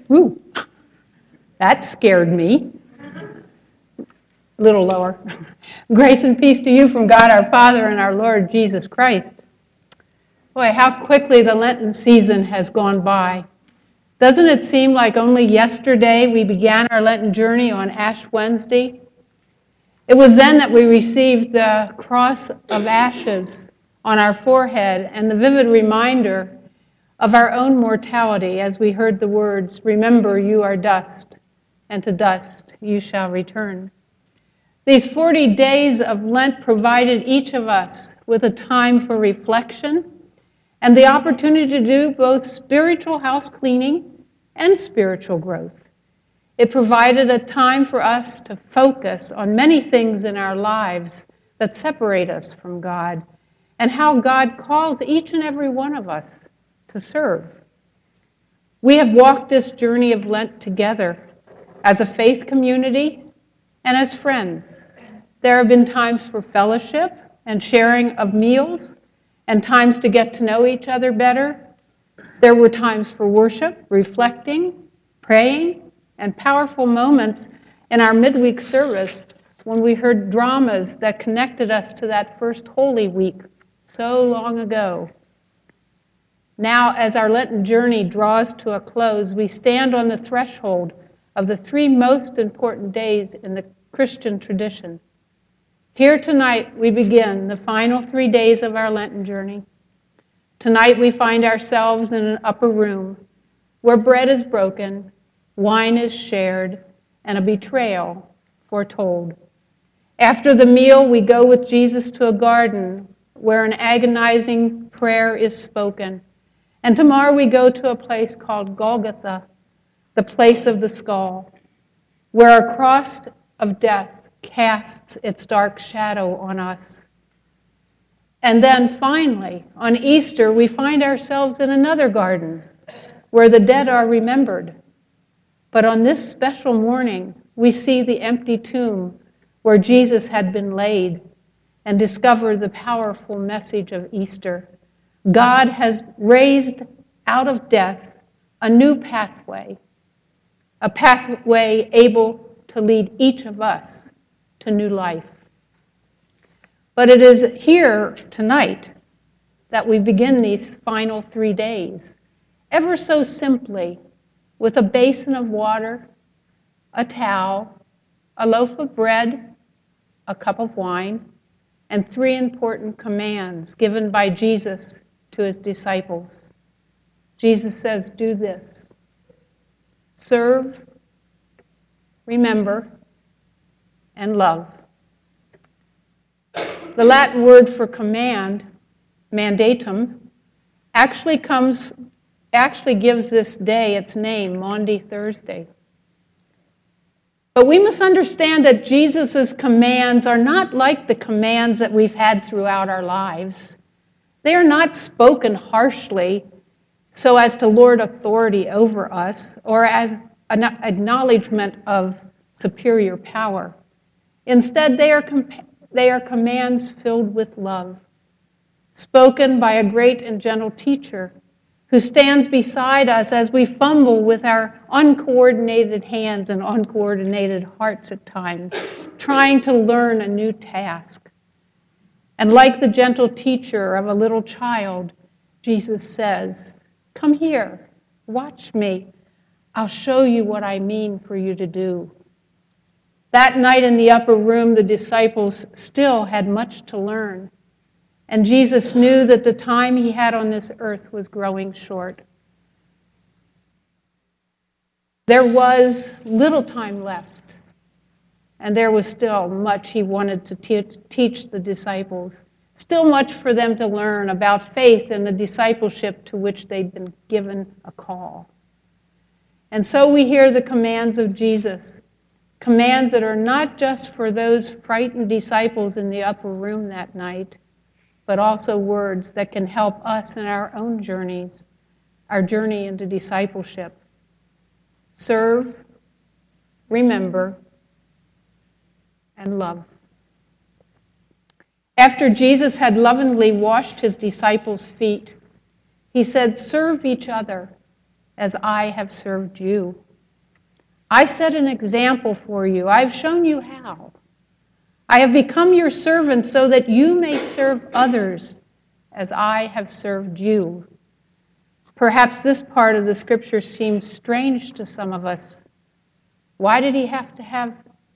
Ooh, that scared me. A little lower. Grace and peace to you from God our Father and our Lord Jesus Christ. Boy, how quickly the Lenten season has gone by. Doesn't it seem like only yesterday we began our Lenten journey on Ash Wednesday? It was then that we received the cross of ashes on our forehead and the vivid reminder of our own mortality as we heard the words, "Remember, you are dust, and to dust you shall return." These 40 days of Lent provided each of us with a time for reflection and the opportunity to do both spiritual house cleaning and spiritual growth. It provided a time for us to focus on many things in our lives that separate us from God and how God calls each and every one of us to serve. We have walked this journey of Lent together as a faith community and as friends. There have been times for fellowship and sharing of meals and times to get to know each other better. There were times for worship, reflecting, praying, and powerful moments in our midweek service when we heard dramas that connected us to that first Holy Week so long ago. Now, as our Lenten journey draws to a close, we stand on the threshold of the three most important days in the Christian tradition. Here tonight, we begin the final 3 days of our Lenten journey. Tonight, we find ourselves in an upper room where bread is broken, wine is shared, and a betrayal foretold. After the meal, we go with Jesus to a garden where an agonizing prayer is spoken. And tomorrow we go to a place called Golgotha, the place of the skull, where a cross of death casts its dark shadow on us. And then finally, on Easter, we find ourselves in another garden where the dead are remembered. But on this special morning, we see the empty tomb where Jesus had been laid and discover the powerful message of Easter. God has raised out of death a new pathway, a pathway able to lead each of us to new life. But it is here tonight that we begin these final 3 days, ever so simply, with a basin of water, a towel, a loaf of bread, a cup of wine, and 3 important commands given by Jesus to his disciples. Jesus says, do this: serve, remember, and love. The Latin word for command, mandatum, actually gives this day its name, Maundy Thursday. But we must understand that Jesus' commands are not like the commands that we've had throughout our lives. They are not spoken harshly so as to lord authority over us or as an acknowledgement of superior power. Instead, they are commands filled with love, spoken by a great and gentle teacher who stands beside us as we fumble with our uncoordinated hands and uncoordinated hearts at times, trying to learn a new task. And like the gentle teacher of a little child, Jesus says, come here, watch me. I'll show you what I mean for you to do. That night in the upper room, the disciples still had much to learn. And Jesus knew that the time he had on this earth was growing short. There was little time left, and there was still much he wanted to teach the disciples, still much for them to learn about faith and the discipleship to which they'd been given a call. And so we hear the commands of Jesus, commands that are not just for those frightened disciples in the upper room that night, but also words that can help us in our own journeys, our journey into discipleship. Serve, remember, and love. After Jesus had lovingly washed his disciples' feet, he said, serve each other as I have served you. I set an example for you. I've shown you how. I have become your servant so that you may serve others as I have served you. Perhaps this part of the scripture seems strange to some of us. Why did they have to have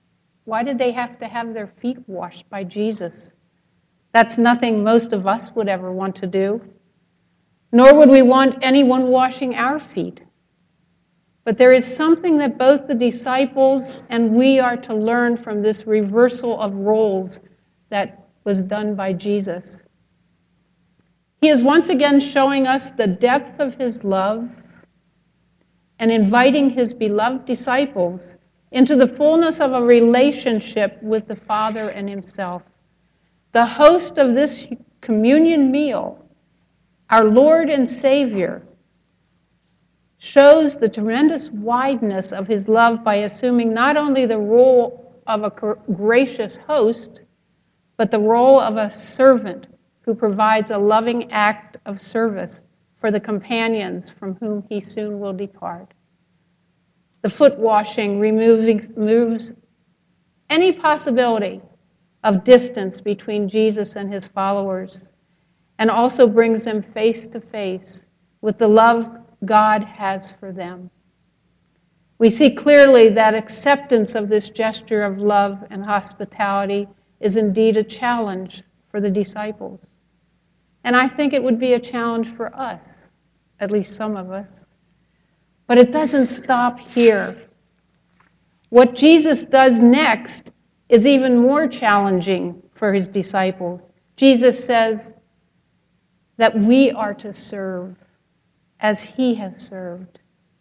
their feet washed by Jesus? That's nothing most of us would ever want to do. Nor would we want anyone washing our feet. But there is something that both the disciples and we are to learn from this reversal of roles that was done by Jesus. He is once again showing us the depth of his love and inviting his beloved disciples into the fullness of a relationship with the Father and himself. The host of this communion meal, our Lord and Savior, shows the tremendous wideness of his love by assuming not only the role of a gracious host, but the role of a servant who provides a loving act of service for the companions from whom he soon will depart. The foot washing removes any possibility of distance between Jesus and his followers, and also brings them face to face with the love God has for them. We see clearly that acceptance of this gesture of love and hospitality is indeed a challenge for the disciples. And I think it would be a challenge for us, at least some of us. But it doesn't stop here. What Jesus does next is even more challenging for his disciples. Jesus says that we are to serve as he has served.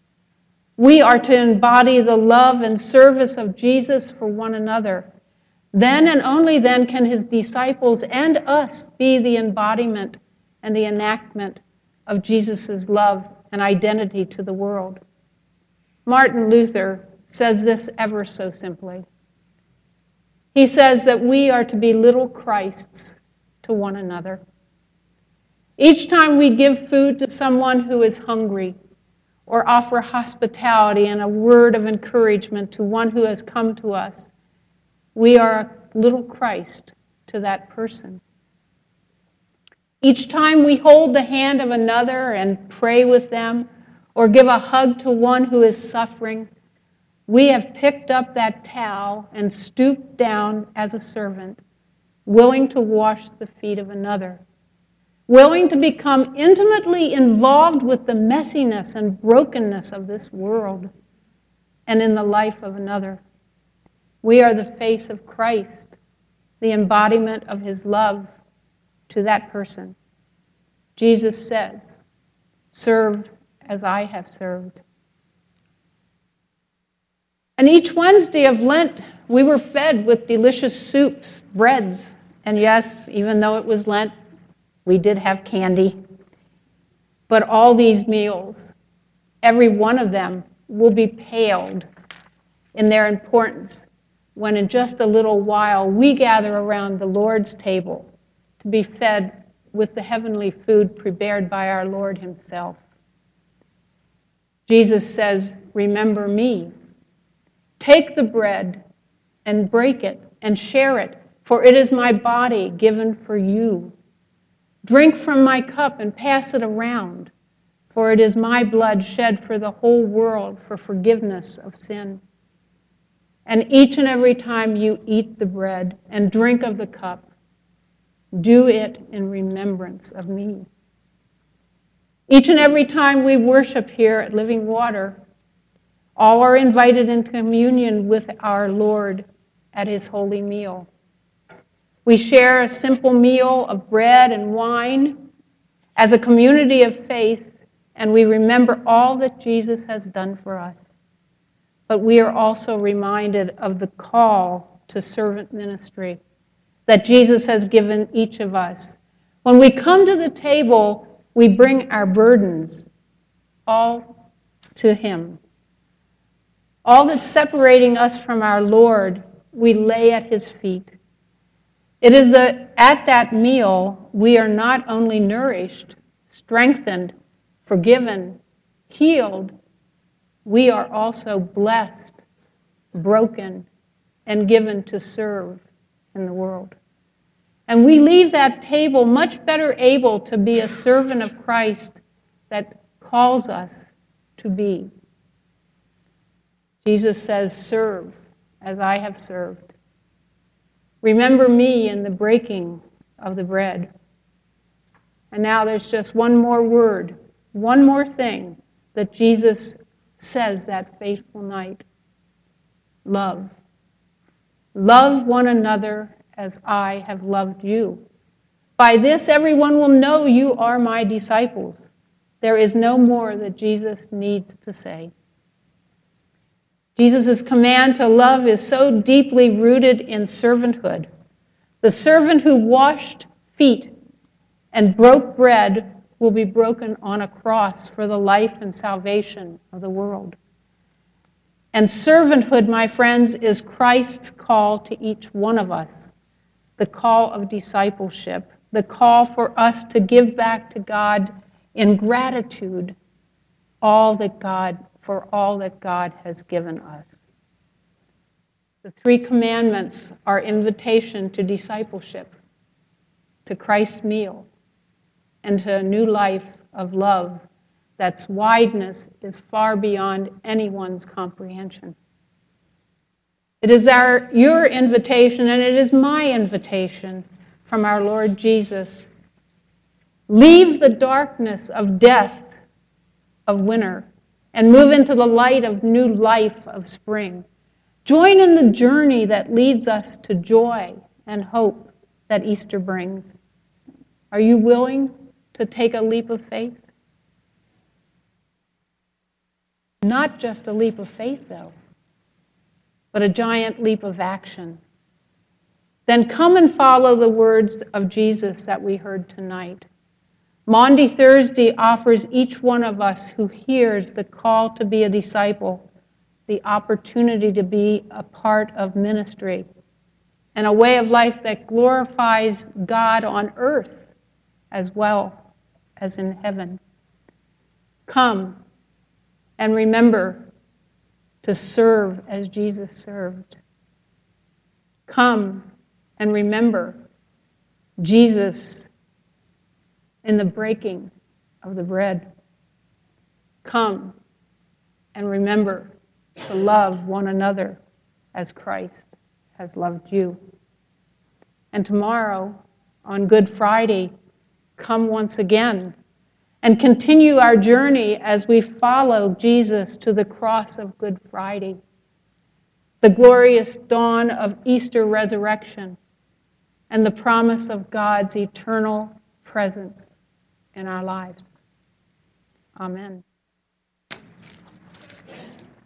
We are to embody the love and service of Jesus for one another. Then and only then can his disciples and us be the embodiment and the enactment of Jesus' love and identity to the world. Martin Luther says this ever so simply. He says that we are to be little Christs to one another. Each time we give food to someone who is hungry, or offer hospitality and a word of encouragement to one who has come to us, we are a little Christ to that person. Each time we hold the hand of another and pray with them, or give a hug to one who is suffering, we have picked up that towel and stooped down as a servant, willing to wash the feet of another, willing to become intimately involved with the messiness and brokenness of this world and in the life of another. We are the face of Christ, the embodiment of his love to that person. Jesus says, "Serve as I have served." And each Wednesday of Lent, we were fed with delicious soups, breads, and yes, even though it was Lent, we did have candy. But all these meals, every one of them, will be paled in their importance when in just a little while we gather around the Lord's table to be fed with the heavenly food prepared by our Lord himself. Jesus says, "Remember me. Take the bread and break it and share it, for it is my body given for you. Drink from my cup and pass it around, for it is my blood shed for the whole world for forgiveness of sin. And each and every time you eat the bread and drink of the cup, do it in remembrance of me." Each and every time we worship here at Living Water, all are invited into communion with our Lord at his holy meal. We share a simple meal of bread and wine as a community of faith, and we remember all that Jesus has done for us. But we are also reminded of the call to servant ministry that Jesus has given each of us. When we come to the table, we bring our burdens all to him. All that's separating us from our Lord, we lay at his feet. It is at that meal we are not only nourished, strengthened, forgiven, healed, we are also blessed, broken, and given to serve in the world. And we leave that table much better able to be a servant of Christ that calls us to be. Jesus says, serve as I have served. Remember me in the breaking of the bread. And now there's just one more word, one more thing that Jesus says that fateful night. Love. Love one another as I have loved you. By this everyone will know you are my disciples. There is no more that Jesus needs to say. Jesus' command to love is so deeply rooted in servanthood. The servant who washed feet and broke bread will be broken on a cross for the life and salvation of the world. And servanthood, my friends, is Christ's call to each one of us. The call of discipleship, the call for us to give back to God in gratitude for all that God has given us. The 3 commandments are invitation to discipleship, to Christ's meal, and to a new life of love that's wideness is far beyond anyone's comprehension. It is your invitation, and it is my invitation from our Lord Jesus. Leave the darkness of death, of winter, and move into the light of new life of spring. Join in the journey that leads us to joy and hope that Easter brings. Are you willing to take a leap of faith? Not just a leap of faith, though, but a giant leap of action. Then come and follow the words of Jesus that we heard tonight. Maundy Thursday offers each one of us who hears the call to be a disciple the opportunity to be a part of ministry and a way of life that glorifies God on earth as well as in heaven. Come and remember to serve as Jesus served. Come and remember Jesus in the breaking of the bread. Come and remember to love one another as Christ has loved you. And tomorrow, on Good Friday, come once again and continue our journey as we follow Jesus to the cross of Good Friday, the glorious dawn of Easter resurrection, and the promise of God's eternal presence in our lives. Amen.